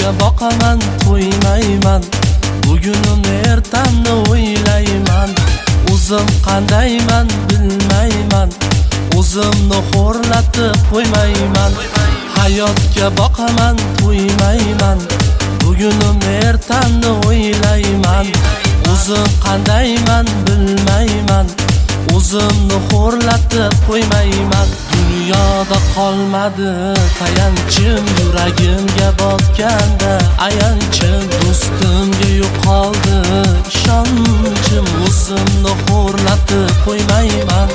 hayotga boqaman, to'ymayman. Bugunimni ertamni o'ylayman. O'zim qandayman bilmayman. O'zimni xo'rlatib qo'ymayman. Hayotga boqaman, to'ymayman. Bugunimni ertamni o'ylayman. O'zim qandayman bilmayman. O'zimni xo'rlatib qo'ymayman. Dunyoda qolmadi tayanchim, yuragimga botganda ayanchim. Do'stimga yo'qoldi ishonchim, o'zimni xo'rlatib qo'ymayman.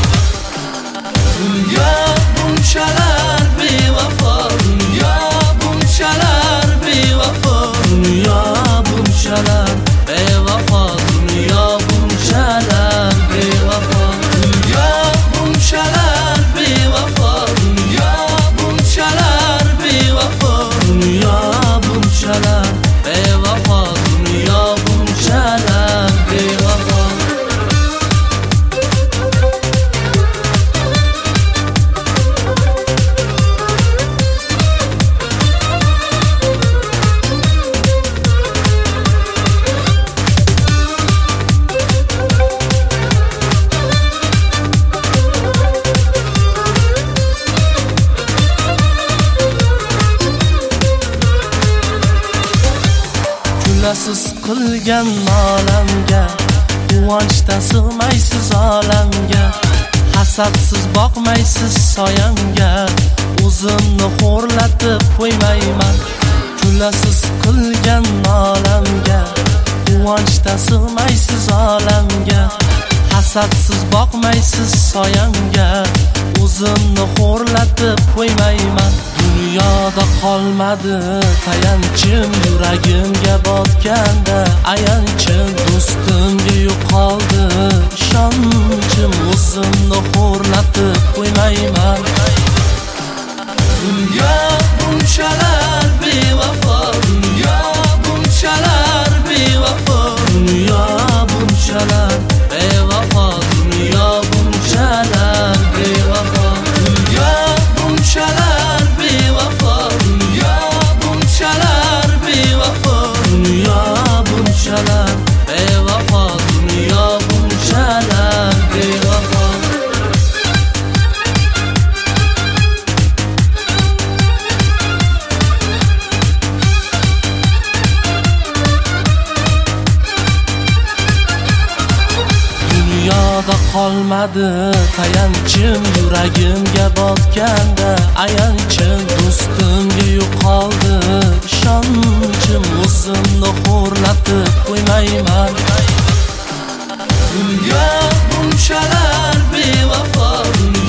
Dunyo bunchalar bevafo, dunyo bunchalar bevafo, dunyo bunchalar bevafo, dunyo bunchalar bevafo, dunyo bunchalar bevafo, dunyo bunchalar bevafo, dunyo bunchalar bevafo, dunyo bunchalar bevafo. Siz qilgan olamga, quvonchda sig'maysiz olamga, hasadsiz boqmaysiz soyamga, o'zimni xo'rlatib qo'ymayman. Kulasiz qilgan olamga, quvonchda sig'maysiz olamga, hasadsiz boqmaysiz soyamga, o'zimni xo'rlatib qo'ymayman. Dunyoda qolmadi tayanchim, yuragimga botganda ayanchim. Do'stimga yo'qoldi ishonchim, o'zimni xo'rlatib qo'ymayman. Dunyo bunchalar bevafo, dunyo bunchalar bevafo, dunyo bunchalar bevafo, dunyo bunchalar bevafo, dunyo bunchalar bevafo, dunyo bunchalar bevafo, dunyo bunchalar bevafo, dunyo bunchalar bevafo. Dunyoda qolmadi tayanchim, yuragimga botganda ayanchim. Do'stimga yo'qoldi ishonchim, o'zimni xo'rlatib qo'ymayman. Dunyo bunchalar bevafo,